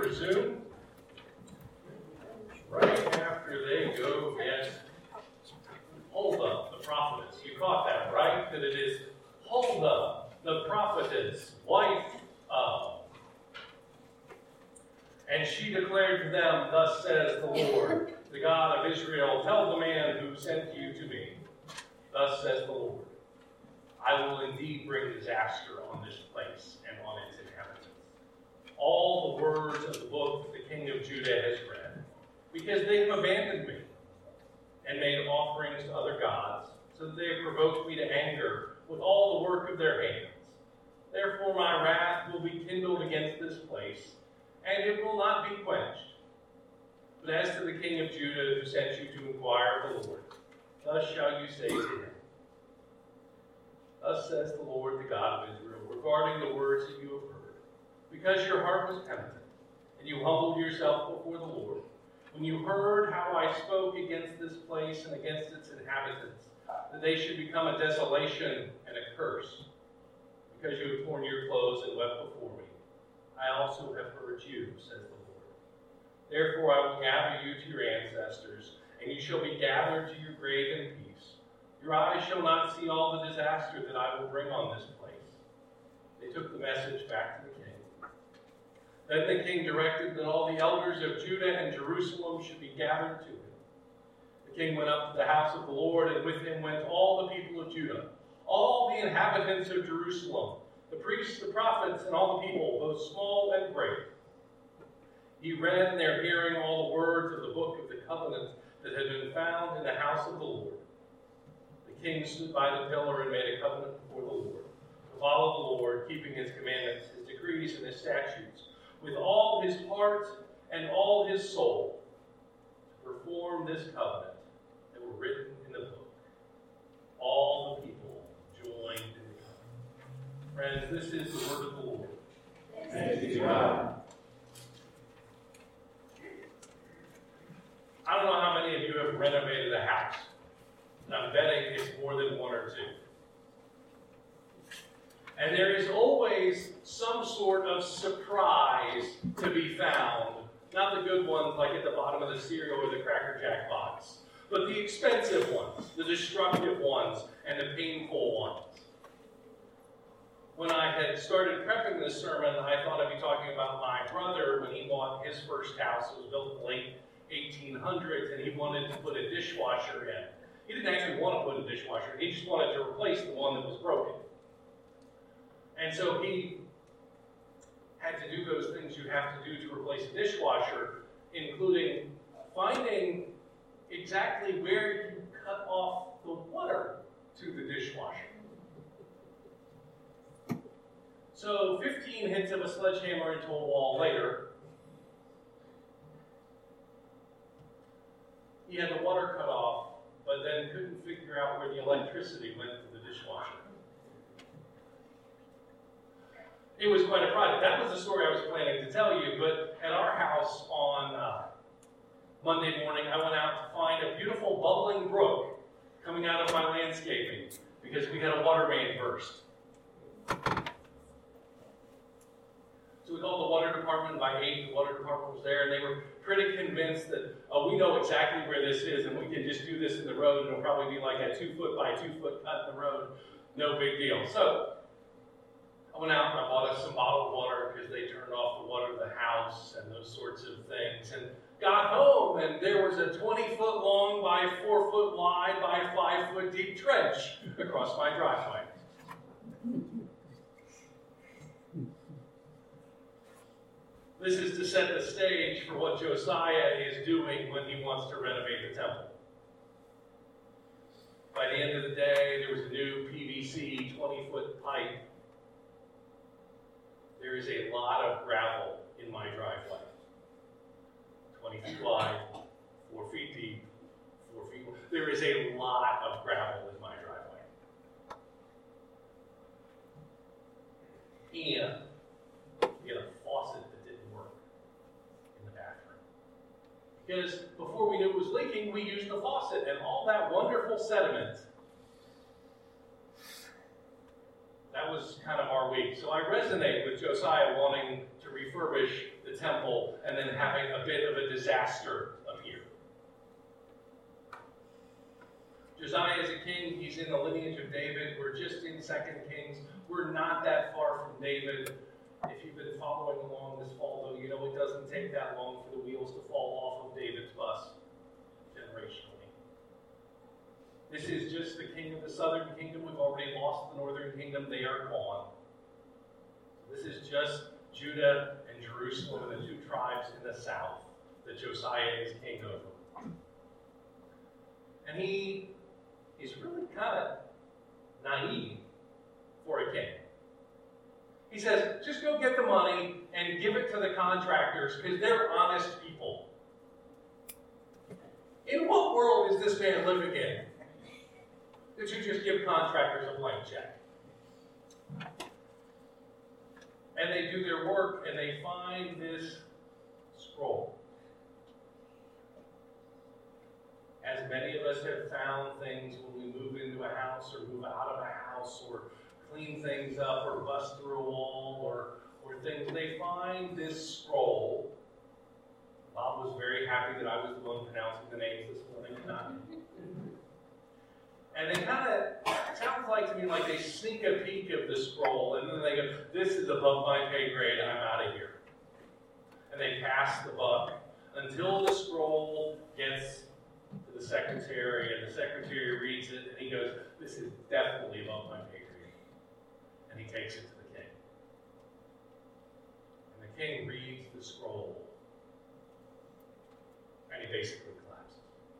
resume. Right after they go get Huldah, the prophetess. You caught that, right? That it is Huldah, the prophetess, wife of. And she declared to them, "Thus says the Lord, the God of Israel, tell the man who sent you to me, thus says the Lord, I will indeed bring disaster on this place and on its inhabitants. All the words of the book that the king of Judah has read, because they have abandoned me and made offerings to other gods, so that they have provoked me to anger with all the work of their hands. Therefore my wrath will be kindled against this place, and it will not be quenched. But as to the king of Judah who sent you to inquire of the Lord, thus shall you say to him, Thus says the Lord, the God of Israel, regarding the words that you have heard. Because your heart was penitent, and you humbled yourself before the Lord, when you heard how I spoke against this place and against its inhabitants, that they should become a desolation and a curse, because you have torn your clothes and wept before me, I also have heard you, says the Lord. Therefore I will gather you to your ancestors, and you shall be gathered to your grave in peace. Your eyes shall not see all the disaster that I will bring on this place. They took the message back to the king. Then the king directed that all the elders of Judah and Jerusalem should be gathered to him. The king went up to the house of the Lord, and with him went all the people of Judah, all the inhabitants of Jerusalem, the priests, the prophets, and all the people, both small and great. He read in their hearing all the words of the book of the covenant that had been found in the house of the Lord. The king stood by the pillar and made a covenant before the Lord, to follow the Lord, keeping his commandments, his decrees, and his statutes, with all his heart and all his soul, to perform this covenant that were written in the book. All the people joined in the covenant. Friends, this is the word of the Lord. Thanks be to God. I don't know how many of you have renovated a house. And I'm betting it's more than one or two. And there is always some sort of surprise to be found. Not the good ones like at the bottom of the cereal or the Cracker Jack box, but the expensive ones, the destructive ones, and the painful ones. When I had started prepping this sermon, I thought I'd be talking about my brother when he bought his first house. It was built in the late 1800s, and he wanted to put a dishwasher in. He didn't actually want to put a dishwasher. He just wanted to replace the one that was broken. And so he had to do those things you have to do to replace a dishwasher, including finding exactly where you cut off the water to the dishwasher. So 15 hits of a sledgehammer into a wall later, he had the water cut off, but then couldn't figure out where the electricity went to the dishwasher. It was quite a project. That was the story I was planning to tell you, but at our house on Monday morning, I went out to find a beautiful bubbling brook coming out of my landscaping because we had a water main burst. So we called the water department. By 8, the water department was there, and they were pretty convinced that we know exactly where this is, and we can just do this in the road, and it'll probably be like a 2-foot by 2-foot cut in the road. No big deal. So I went out and I bought us some bottled water because they turned off the water to the house and those sorts of things, and got home, and there was a 20-foot long by 4-foot wide by 5-foot deep trench across my driveway. This is to set the stage for what Josiah is doing when he wants to renovate the temple. By the end of the day, there was a new PVC 20-foot pipe. There is a lot of gravel in my driveway. 20 feet wide, 4 feet deep, 4 feet wide. There is a lot of gravel in my driveway. And we had a faucet that didn't work in the bathroom. Because before we knew it was leaking, we used the faucet, and all that wonderful sediment, that was kind of our week. So I resonate with Josiah wanting to refurbish the temple having a bit of a disaster appear. Josiah is a king. He's in the lineage of David. We're just in 2 Kings. We're not that far from David. If you've been following along this fall, though, you know it doesn't take that long for the wheels to fall off of David's bus generationally. This is just the king of the southern kingdom. We've already lost the northern kingdom. They are gone. This is just Judah and Jerusalem and the two tribes in the south that Josiah is king over. And he is really kind of naive for a king. He says, just go get the money and give it to the contractors because they're honest people. In what world is this man living in that you just give contractors a blank check? And they do their work and they find this scroll. As many of us have found things when we move into a house or move out of a house or clean things up or bust through a wall or things, they find this scroll. Bob was very happy that I was the one pronouncing the names this morning. And they kind of, it sounds like to me like they sneak a peek of the scroll and then they go, this is above my pay grade, I'm out of here. And they pass the buck until the scroll gets to the secretary and the secretary reads it and he goes, this is definitely above my pay grade. And he takes it to the king. And the king reads the scroll and he basically collapses.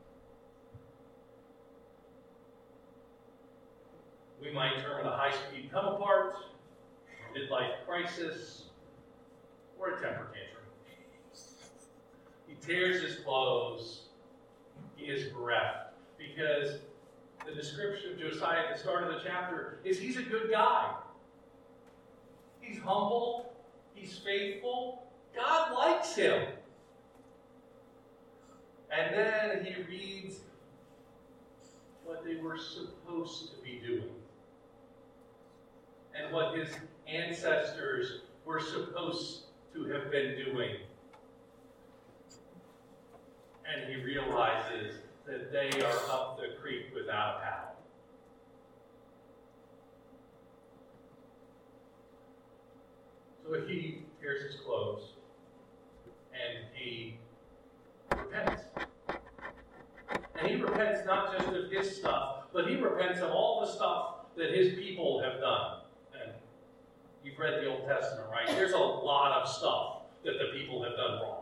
We might term it a high-speed come apart, a midlife crisis, or a temper tantrum. He tears his clothes. He is bereft. Because the description of Josiah at the start of the chapter is he's a good guy. He's humble. He's faithful. God likes him. And then he reads what they were supposed to be doing. And what his ancestors were supposed to have been doing. And he realizes that they are up the creek without a paddle. So he tears his clothes and he repents. And he repents not just of his stuff, but he repents of all the stuff that his people have done. And you've read the Old Testament, right? There's a lot of stuff that the people have done wrong.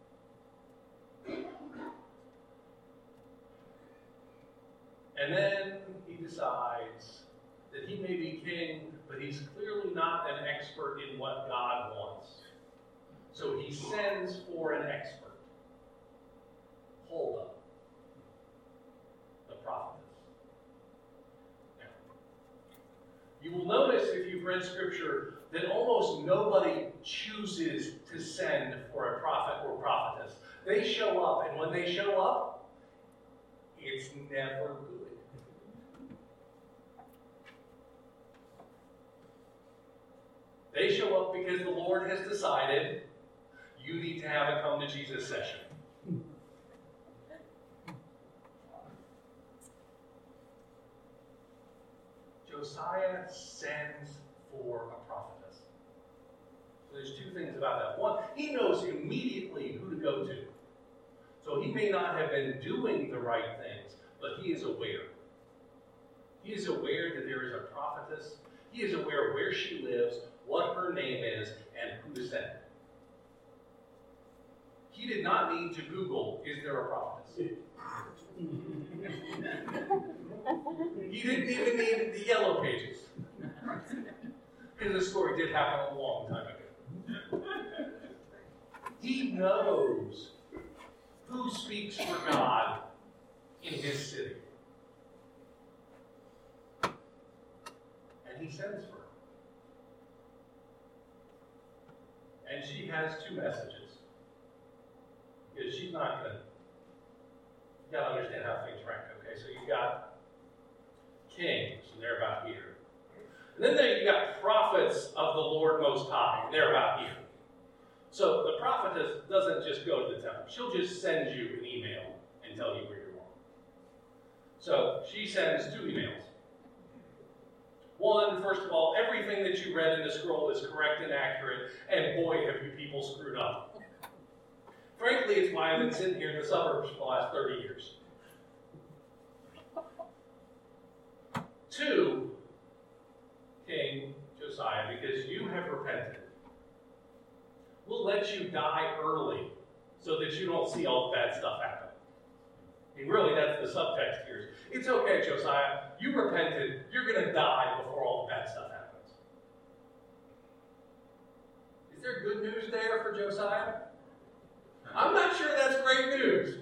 And then he decides that he may be king, but he's clearly not an expert in what God wants. So he sends for an expert. Huldah, the prophetess. Now, you will notice if you've read Scripture that almost nobody chooses to send for a prophet or prophetess. They show up, and when they show up, it's never good. They show up because the Lord has decided you need to have a come to Jesus session. Josiah sends for a prophetess. So there's two things about that. One, he knows immediately who to go to. So he may not have been doing the right things, but he is aware. He is aware that there is a prophetess. He is aware where she lives, what her name is, and who to send. He did not need to Google, is there a prophetess? He didn't even need the yellow pages. Because the story did happen a long time ago. He knows who speaks for God in his city. And he sends for her. And she has two messages. Because she's not going to, you got to understand how things rank, okay? So you've got kings, and they're about here. And then you got prophets of the Lord Most High, and they're about here. So the prophetess doesn't just go to the temple. She'll just send you an email and tell you where you're wrong. So she sends 2 emails. One, first of all, everything that you read in the scroll is correct and accurate, and boy, have you people screwed up. Frankly, it's why I've been sitting here in the suburbs for the last 30 years. 2, King Josiah, because you have repented, we'll let you die early so that you don't see all the bad stuff happen. I mean, really, that's the subtext here. It's okay, Josiah. You repented. You're going to die before all the bad stuff happens. Is there good news there for Josiah? I'm not sure that's great news.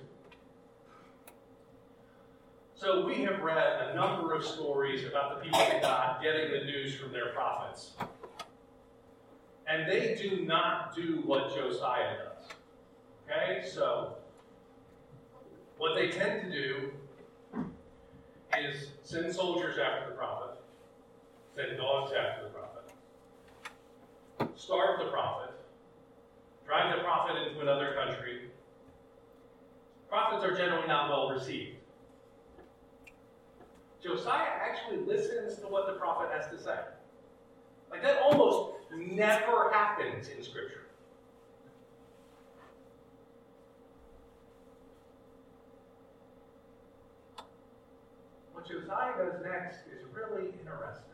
So we have read a number of stories about the people of God getting the news from their prophets. And they do not do what Josiah does. Okay, so what they tend to do is send soldiers after the prophet, send dogs after the prophet, starve the prophet, drive the prophet into another country. Prophets are generally not well received. Josiah actually listens to what the prophet has to say. Like, that almost never happens in Scripture. What Josiah does next is really interesting.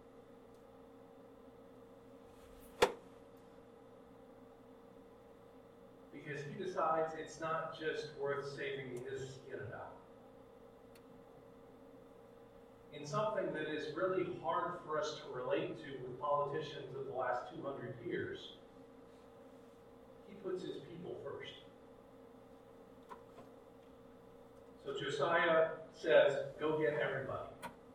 Because he decides it's not just worth saving his skin about. In something that is really hard for us to relate to with politicians of the last 200 years, he puts his people first. So Josiah says, go get everybody.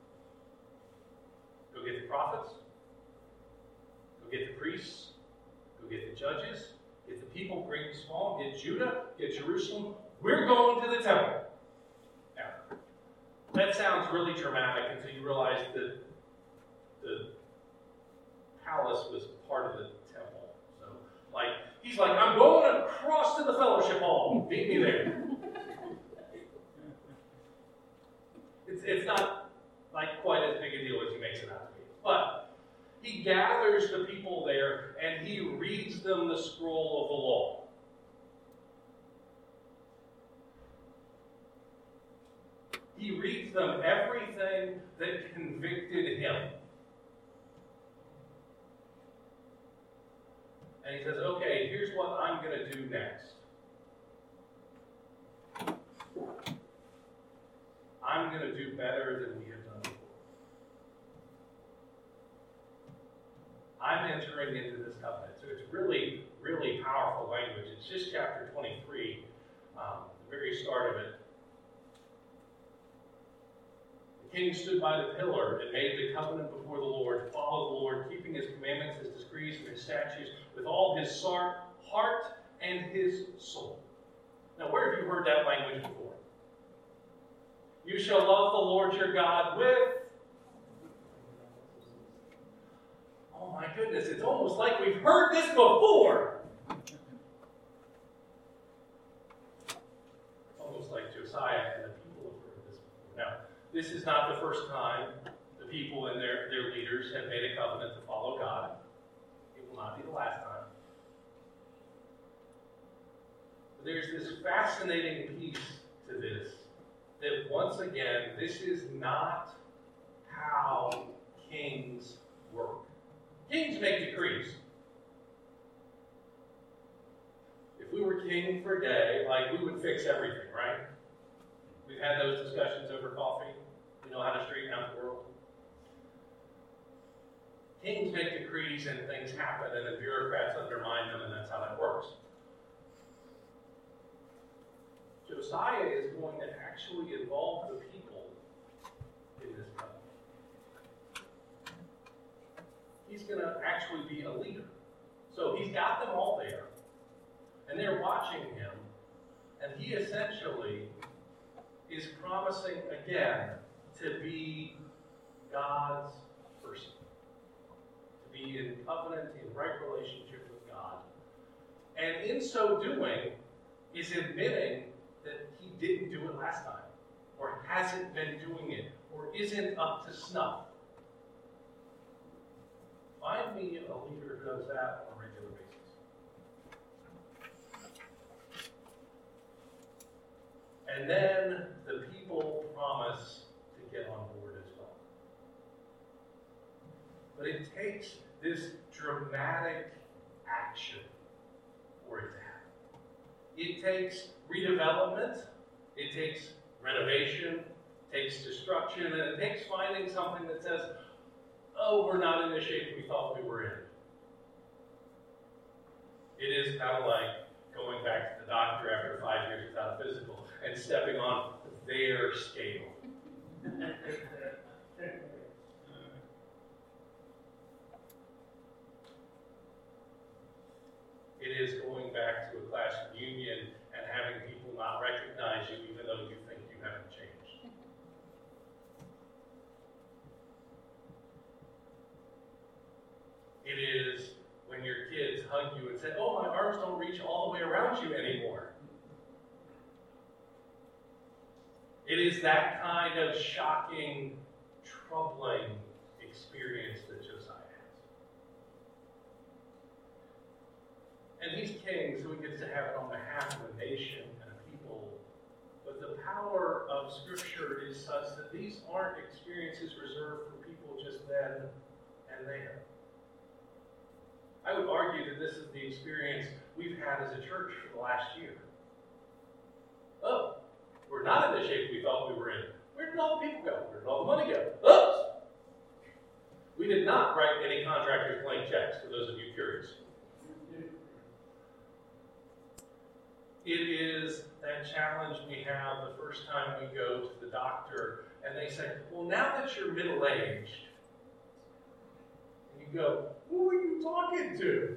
Go get the prophets. Go get the priests. Go get the judges. Get the people, great and small. Get Judah. Get Jerusalem. We're going to the temple. Now, that sounds really dramatic until you realize that the palace was part of the temple. So, he's like, I'm going across to the fellowship hall. Meet me there. It's not quite as big a deal as he makes it out to be. But he gathers the people there and he reads them the scroll of the law. He reads them everything that convicted him. And he says, okay, here's what I'm going to do next. I'm going to do better than we have done before. I'm entering into this covenant. So it's really, really powerful language. It's just chapter 23, the very start of it. The king stood by the pillar and made the covenant before the Lord, to follow the Lord, keeping his commandments, his decrees, and his statutes with all his heart and his soul. Now, where have you heard that language before? You shall love the Lord your God with... Oh my goodness, it's almost like we've heard this before. It's almost like Josiah and the people have heard this before. Now, this is not the first time the people and their leaders have made a covenant to follow God. It will not be the last time. But there's this fascinating piece to this, that once again, this is not how kings work. Kings make decrees. If we were king for a day, we would fix everything, right? We've had those discussions over coffee. We know how to straighten out the world. Kings make decrees and things happen, and the bureaucrats undermine them, and that's how that works. Josiah is going to actually involve the people in this covenant. He's going to actually be a leader. So he's got them all there, and they're watching him, and he essentially is promising again to be God's person, to be in covenant, in right relationship with God. And in so doing, is admitting that he didn't do it last time, or hasn't been doing it, or isn't up to snuff. Find me a leader who does that on a regular basis. And then the people promise to get on board as well. But it takes this dramatic action for it to happen. It takes redevelopment, it takes renovation, it takes destruction, and it takes finding something that says, oh, we're not in the shape we thought we were in. It is kind of like going back to the doctor after 5 years without a physical and stepping on their scale. It is going back to a class reunion and having people not recognize you even though you think you haven't changed. It is when your kids hug you and say, oh, my arms don't reach all the way around you anymore. It is that kind of shocking, troubling experience that Josiah has. And he's king, so he gets to have it on behalf of a nation and a people. But the power of Scripture is such that these aren't experiences reserved for people just then and there. I would argue that this is the experience we've had as a church for the last year. Oh, we're not in the shape we thought we were in. Where did all the people go? Where did all the money go? Oops! We did not write any contractors blank checks, for those of you curious. It is that challenge we have the first time we go to the doctor and they say, well, now that you're middle-aged, and you go, who are you talking to?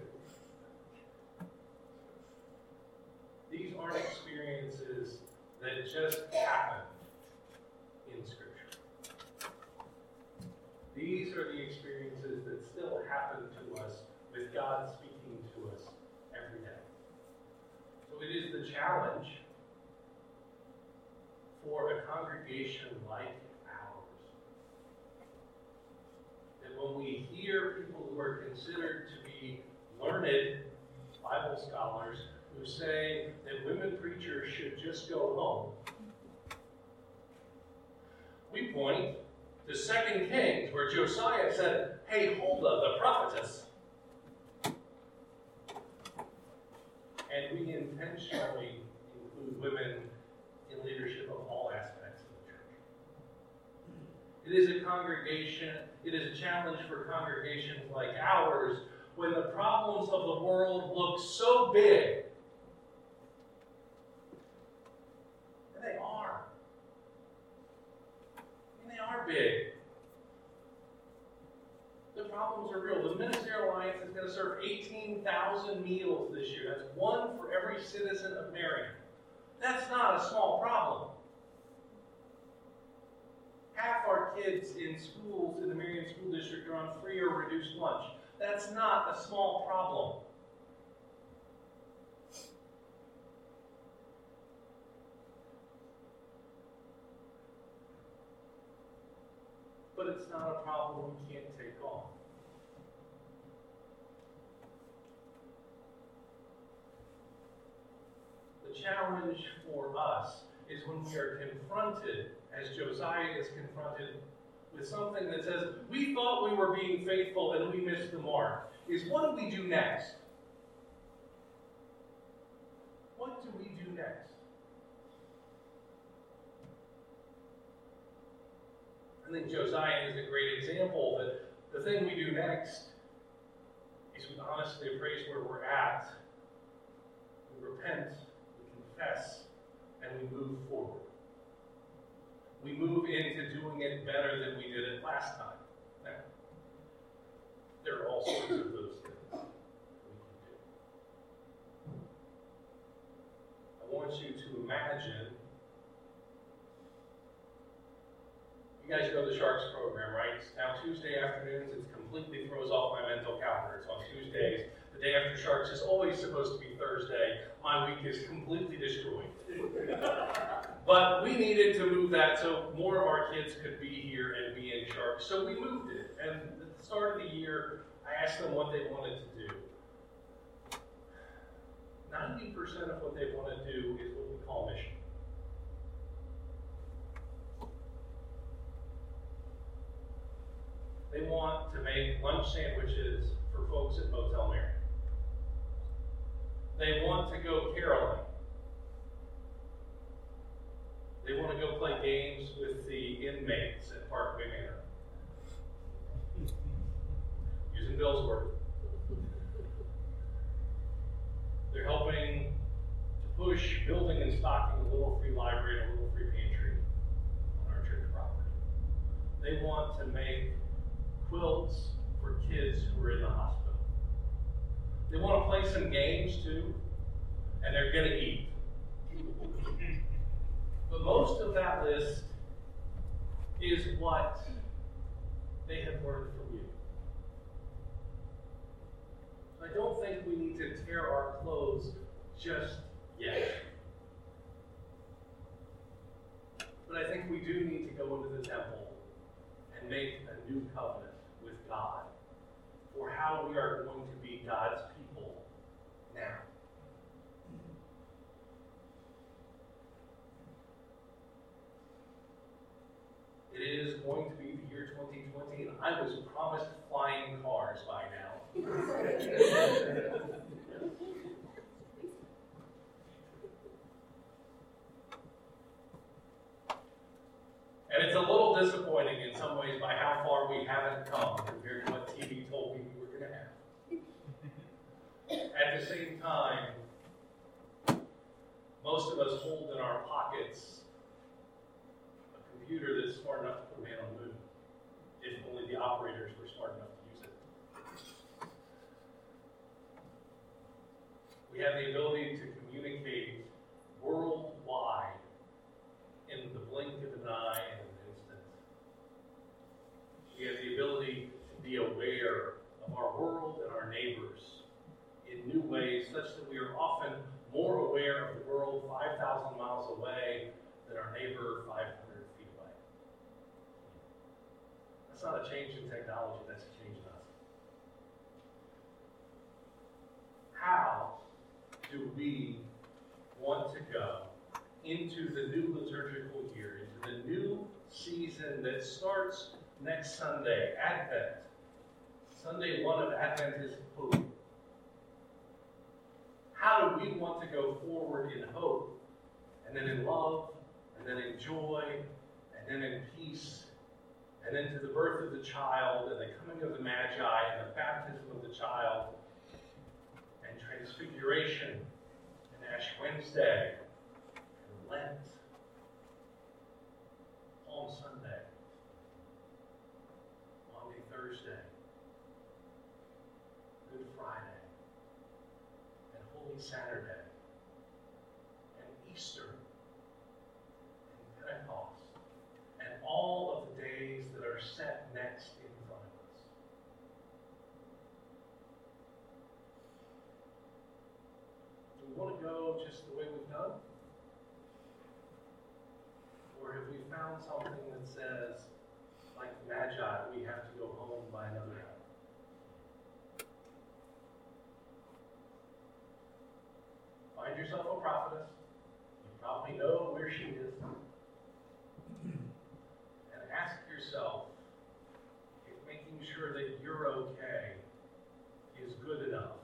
These aren't experiences that just happen in Scripture. These are the experiences that still happen to us with God speaking to us every day. So it is the challenge for a congregation like ours that when we hear people who are considered to be learned Bible scholars who say that women preachers should just go home, we point to 2 Kings where Josiah said, hey, Huldah, the prophetess. And we intentionally include women in leadership of all aspects of the church. It is a congregation, it is a challenge for congregations like ours when the problems of the world look so big. And they are. And they are big. The problems are real. The Ministerial Alliance is going to serve 18,000 meals this year. That's one for every citizen of Marion. That's not a small problem. Half our kids in schools in the Marion School District are on free or reduced lunch. That's not a small problem. But it's not a problem we can't take on. The challenge for us is when we are confronted, as Josiah is confronted, with something that says, we thought we were being faithful and we missed the mark, is what do we do next? What do we do next? I think Josiah is a great example that the thing we do next is we honestly appraise where we're at, we repent, we confess, and we move forward. We move into doing it better than we did it last time. Now, there are all sorts of those things we can do. I want you to imagine. You guys know the Sharks program, right? Now Tuesday afternoons, it completely throws off my mental calendar. It's on Tuesdays. The day after Sharks is always supposed to be Thursday. My week is completely destroyed. But we needed to move that so more of our kids could be here and be in Sharks. So we moved it. And at the start of the year, I asked them what they wanted to do. 90% of what they want to do is what we call mission. They want to make lunch sandwiches for folks at Motel Mary. They want to go caroling. They want to go play games with the inmates at Parkway Manor. Using Bill's word. They're helping to push building and stocking a little free library and a little free pantry on our church property. They want to make quilts for kids who are in the hospital. They want to play some games too, and they're going to eat. But most of that list is what they have learned from you. I don't think we need to tear our clothes just yet. But I think we do need to go into the temple and make a new covenant with God for how we are going to be God's people now. It is going to be the year 2020, and I was promised flying cars by now. And it's a little disappointing in some ways by how far we haven't come compared to what TV told me we were going to have. At the same time, most of us hold in our pockets a computer that's smart enough to put a man on the moon, if only the operators were smart enough to use it. We have the ability to communicate worldwide in the blink of an eye and an instant. We have the ability to be aware of our world and our neighbors in new ways, such that we are often more aware of the world 5,000 miles away than our neighbor 500 feet away. That's not a change in technology, that's a change in us. How do we want to go into the new liturgical year, into the new season that starts next Sunday, Advent? Sunday 1 of Advent is hope. How do we want to go forward in hope, and then in love, and then in joy, and then in peace, and then to the birth of the child, and the coming of the Magi, and the baptism of the child, and transfiguration, and Ash Wednesday, and Lent, Palm Sunday, Maundy Thursday, Good Friday, and Holy Saturday, and Easter, and Pentecost, and all of the days that are set next in front of us. Do we want to go just the way we've done? Or have we found something that says, like the Magi, we have to go home by another night? Find yourself a prophetess. You probably know where she is. And ask yourself if making sure that you're okay is good enough.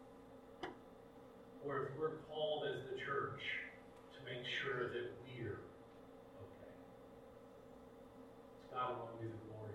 Or if we're called as the church to make sure that we're okay. It's God alone be the glory.